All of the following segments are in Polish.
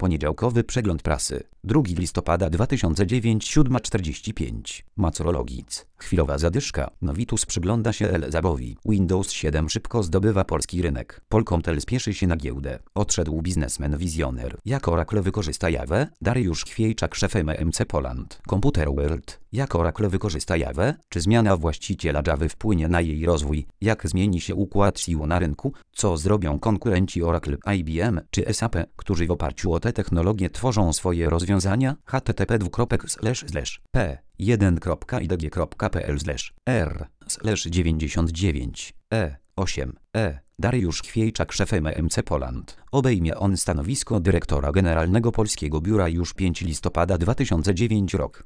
Poniedziałkowy przegląd prasy. 2 listopada 2009, 7:45. Macrologic. Chwilowa zadyszka. Novitus przygląda się Elzabowi. Windows 7 szybko zdobywa polski rynek. Polkomtel spieszy się na giełdę. Odszedł biznesmen wizjoner. Jak Oracle wykorzysta Jawę? Dariusz Chwiejczak, szef MMC Poland. Computer World. Jak Oracle wykorzysta Jawę? Czy zmiana właściciela Java wpłynie na jej rozwój? Jak zmieni się układ sił na rynku? Co zrobią konkurenci Oracle, IBM czy SAP, którzy w oparciu o te technologie tworzą swoje rozwiązania? http://p1.idg.pl/r/99e8e. Dariusz Chwiejczak, szef MMC Poland. Obejmie on stanowisko dyrektora generalnego Polskiego Biura już 5 listopada 2009 rok.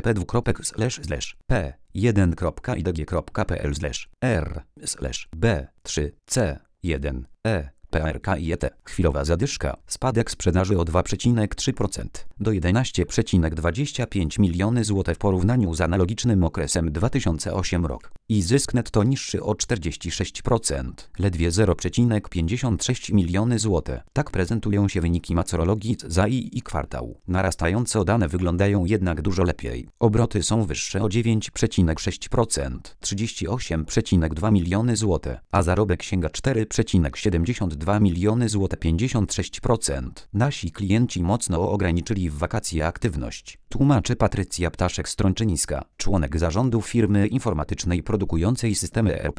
http://p1.idg.pl/r/b3c1e. PRKIET. Chwilowa zadyszka. Spadek sprzedaży o 2,3% do 11,25 miliony zł w porównaniu z analogicznym okresem 2008 rok. I zysk netto niższy o 46%, ledwie 0,56 miliony zł. Tak prezentują się wyniki Macrologic za i kwartał. Narastająco dane wyglądają jednak dużo lepiej. Obroty są wyższe o 9,6%, 38,2 miliony zł, a zarobek sięga 4,72 miliony zł, 56%. Nasi klienci mocno ograniczyli w wakacje aktywność. Tłumaczy Patrycja Ptaszek-Strączyńska, członek zarządu firmy informatycznej produkującej systemy ERP.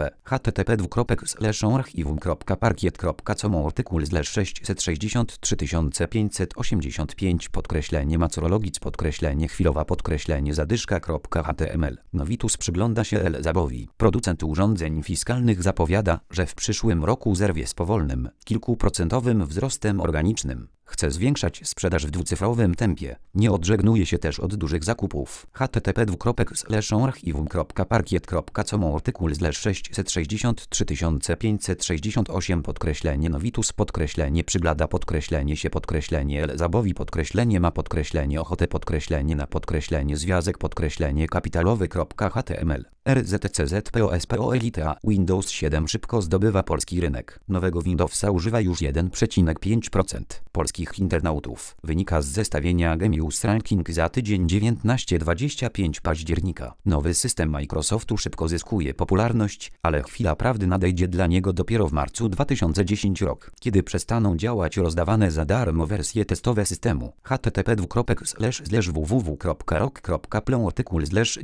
http://archiwum.parkiet.com artykuł /663 Macrologic chwilowa zadyszka.html. Novitus przygląda się Elzabowi. Producent urządzeń fiskalnych zapowiada, że w przyszłym roku zerwie z powolnym, kilkuprocentowym wzrostem organicznym. Chce zwiększać sprzedaż w dwucyfrowym tempie. Nie odżegnuje się też od dużych zakupów. http://archiwum.parkiet.com artykuł /663 Novitus przygląda się Elzabowi ma ochotę na związek kapitalowy.html. RZCZPOSPOLITA. Windows 7 szybko zdobywa polski rynek. Nowego Windowsa używa już 1,5% polskich internautów. Wynika z zestawienia Genius Ranking za tydzień 19-25 października. Nowy system Microsoftu szybko zyskuje popularność, ale chwila prawdy nadejdzie dla niego dopiero w marcu 2010 rok, kiedy przestaną działać rozdawane za darmo wersje testowe systemu. http://www.rock.pl artykuł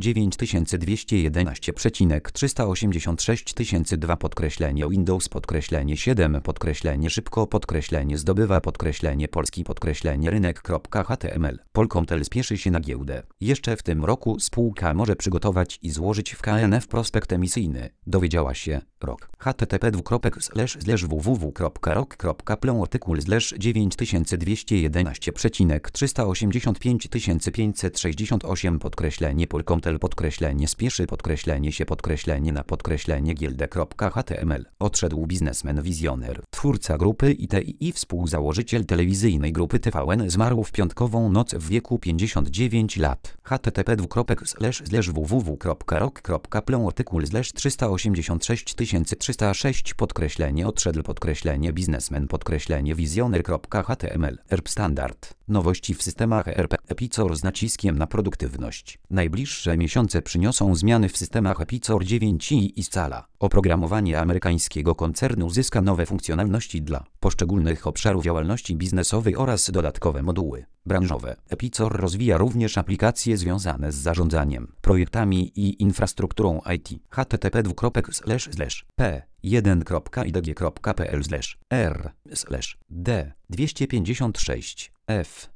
/9213,386 Windows -7 szybko zdobywa polski rynek.html. Polkomtel spieszy się na giełdę. Jeszcze w tym roku spółka może przygotować i złożyć w KNF prospekt emisyjny. Dowiedziała się ROK. http://www.rock.pl artykuł /9238568 Polkomtel spieszy na giełdę.html. Odszedł biznesmen wizjoner. Twórca grupy ITI, współzałożyciel telewizyjnej grupy TVN, zmarł w piątkową noc w wieku 59 lat. http://www.rock.pl artykuł /386306 odszedł biznesmen wizjoner.html. ERP Standard. Nowości w systemach ERP Epicor z naciskiem na produktywność. Najbliższe miesiące przyniosą zmiany w systemach Epicor 9 i Scala. Oprogramowanie amerykańskiego koncernu zyska nowe funkcjonalności dla poszczególnych obszarów działalności biznesowej oraz dodatkowe moduły branżowe. Epicor rozwija również aplikacje związane z zarządzaniem, projektami i infrastrukturą IT. http://p1.idg.pl/r/d256f